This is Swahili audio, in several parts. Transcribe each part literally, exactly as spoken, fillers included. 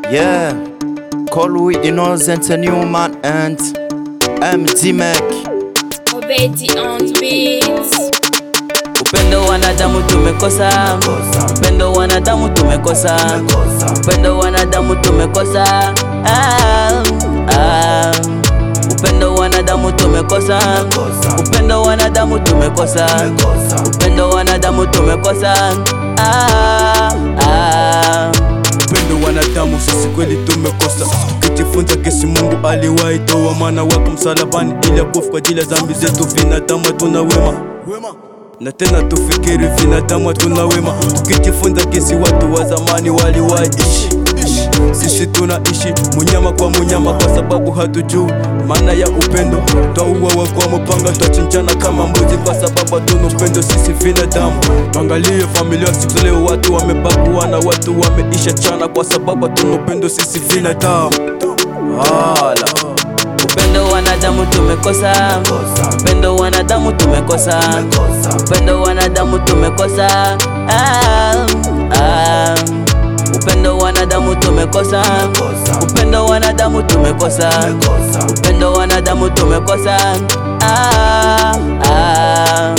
Yeah, Colwy Innocent Newman and M D Mac Obedi on beats. Upendo wanadamu tumekosa, upendo wanadamu tumekosa, upendo wanadamu tumekosa, ah, ah. Upendo wanadamu tumekosa, upendo wanadamu tumekosa, upendo wanadamu tumekosa, ah, ah. Upendo wanadamu sisi kweli tumekosa, tukijifunza kesi Mungu aliwahi toa mwana wako msalabani ili akufe kwa ajili ya dhambi zetu. Vinadamu tuna wema na tena tufikiri vinadamu tuna wema, tukijifunza kesi watu wa zamani waliwahi ishi. Sisi tunaishi munyama kwa munyama kwa sababu hatujui maana ya upendo. Twauawa kwa mupanga, twachinjana kama mbuzi kwa sababu hatuna upendo sisi vinadamu. Tuangalie familia siku leo, watu wamebaguana, watu wameisha chana kwa sababu hatuna upendo sisi vinadamu. Hala. Upendo wanadamu tumekosa, upendo wanadamu tumekosa, upendo wanadamu tumekosa, ah, ah. Upendo wanadamu tumekosa, upendo wanadamu tumekosa, upendo wanadamu tumekosa, ah, ah.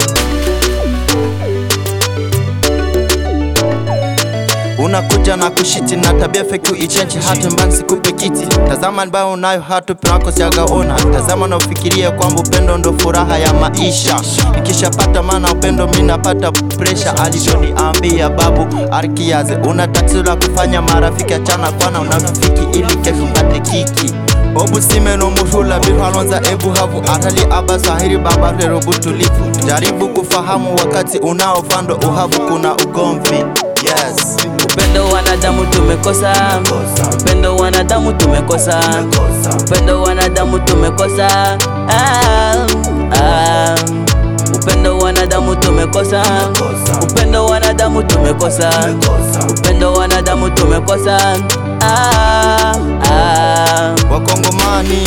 Unakuja na kushiti na tabia fake uichenchi, hatu mbani sikupe kiti. Tazama mbao unayo hatu pinako siagaona. Tazama na ufikirie kwamba upendo ndo furaha ya maisha. Nikisha pata mana upendo mina pata pressure. Alivyoniambia babu Arkiaze, una tatizo la kufanya marafiki, achana kwana unafiki ili kesho upate kiki. Obu sime no muhula biru alonza ebu havu arali aba sahiri baba rero butulifu. Jaribu kufahamu wakati unaofando uhavu kuna ugomvi. Yes. Upendo wanadamu tumekosa, upendo wanadamu tumekosa, upendo wanadamu tumekosa, ah, ah. Upendo wanadamu tumekosa, upendo wanadamu tumekosa, upendo wanadamu tumekosa, ah, ah. Wakongomani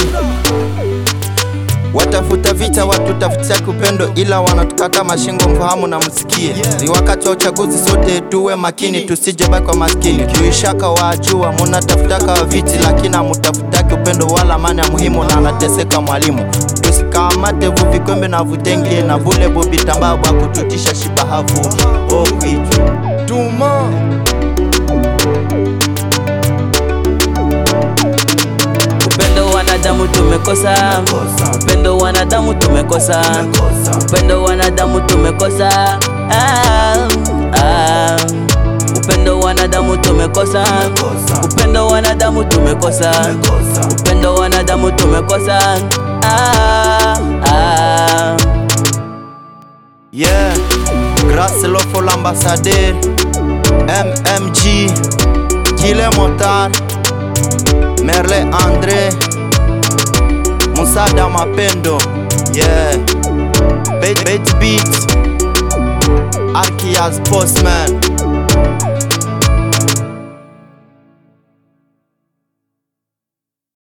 watafuta vita, watu tafutia upendo ila wanatukata mashingo, mfahamu na msikie. Ni wakati wa uchaguzi, sote tuwe makini tusije baki kwa maskini. Tuishaka wajua muna tafutaka wa viti, lakini hamutafutaki upendo wala amani ya muhimu, na anateseka mwalimu. Tusikamate vuvi kwembe na vutenge na bule bobi tambao ba kututisha shibahavu. Oh kwitu tuma Wanadamu tumekosa, upendo wanadamu tumekosa, upendo wanadamu tumekosa, ah, ah. Upendo wanadamu tumekosa, upendo wanadamu tumekosa, upendo wanadamu tumekosa, ah, ah. Yeah, grâce l'offre l'ambassadeur M M G Kile Motar Merle Andre Musada Mapendo. Yeah, Bait Bait Beat Arkiaze Postman.